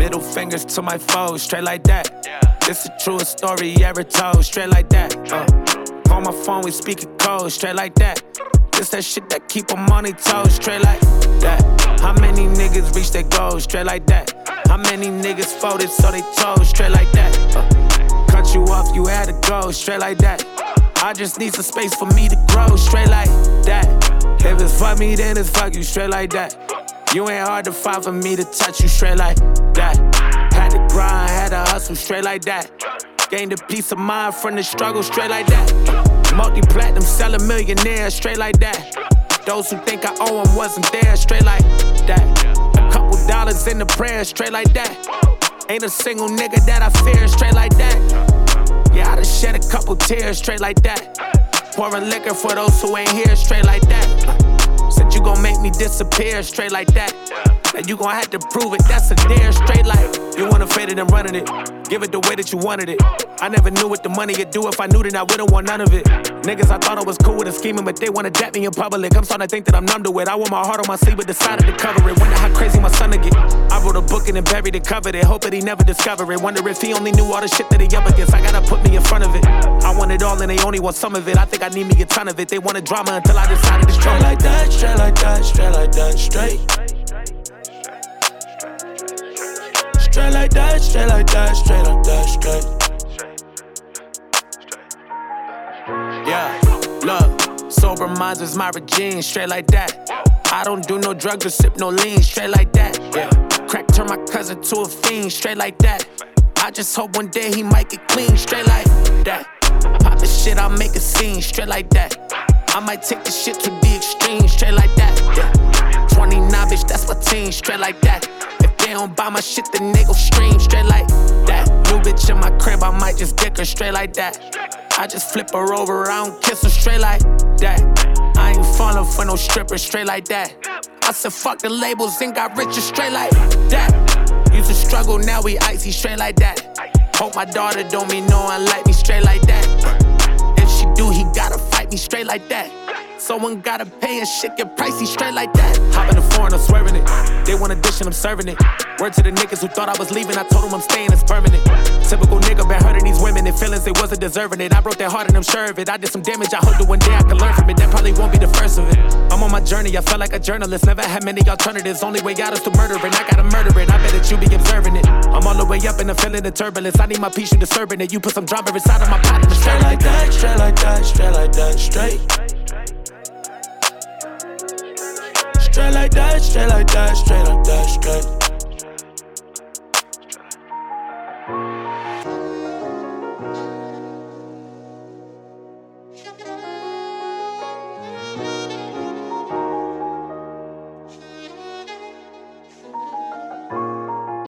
Middle fingers to my foes, straight like that. This the truest story ever told, straight like that. On my phone, we speaking code, straight like that. This that shit that keep them on their toes, straight like that. How many niggas reach their goals, straight like that? How many niggas folded so they toes, straight like that? Cut you off, you had to go, straight like that. I just need some space for me to grow, straight like that. If it's fuck me, then it's fuck you, straight like that. You ain't hard to find for me to touch you, straight like that. Had to grind, had to hustle, straight like that. Gained a peace of mind from the struggle, straight like that. Multi-platinum, selling millionaire, straight like that. Those who think I owe them wasn't there, straight like that. A couple dollars in the prayer, straight like that. Ain't a single nigga that I fear, straight like that. Yeah, I done shed a couple tears, straight like that. Pouring liquor for those who ain't here, straight like that. Said you gon' make me disappear, straight like that. Now you gon' have to prove it, that's a dare, straight like. You wanna fade it and running it, give it the way that you wanted it. I never knew what the money could do. If I knew, then I wouldn't want none of it. Niggas, I thought I was cool with the scheming, but they wanna dap me in public. I'm starting to think that I'm numb to it. I wore my heart on my sleeve, but decided to cover it. Wonder how crazy my son to get. I wrote a book and then buried it, covered it. Hope that he never discovered it. Wonder if he only knew all the shit that he up against. I gotta put me in front of it. I want it all and they only want some of it. I think I need me a ton of it. They wanted drama until I decided to straight like that, straight like that, straight like that, straight. Straight like that, straight like that, straight like that, straight. Yeah, look, sober minds is my regime, straight like that. I don't do no drugs or sip no lean, straight like that. Yeah, crack turn my cousin to a fiend, straight like that. I just hope one day he might get clean, straight like that. Pop the shit, I'll make a scene, straight like that. I might take the shit to the extreme, straight like that. Yeah, 29 bitch, that's my team, straight like that. If they don't buy my shit, then they go stream, straight like that. New bitch in my crib, I might just dick her, straight like that. I just flip her over, I don't kiss her, straight like that. I ain't falling for no stripper, straight like that. I said fuck the labels and got richer, straight like that. Used to struggle, now we icy, straight like that. Hope my daughter don't be knowing like me, straight like that. If she do, he gotta fight me, straight like that. Someone gotta pay and shit get pricey, straight like that. Hop in the foreign, I'm swerving it. They want a dish and I'm serving it. Word to the niggas who thought I was leaving, I told them I'm staying, it's permanent. Typical nigga been hurting these women, their feelings, they wasn't deserving it. I broke their heart and I'm sure of it. I did some damage, I hope that one day I can learn from it. That probably won't be the first of it. I'm on my journey, I felt like a journalist. Never had many alternatives, only way out is to murder it. I gotta murder it, I bet that you be observing it. I'm all the way up and I'm feeling the turbulence. I need my peace, you disturbing it. You put some drama inside of my pot and straight like that, straight like that, straight like that, straight. Straight like that, straight like that, straight like that, straight.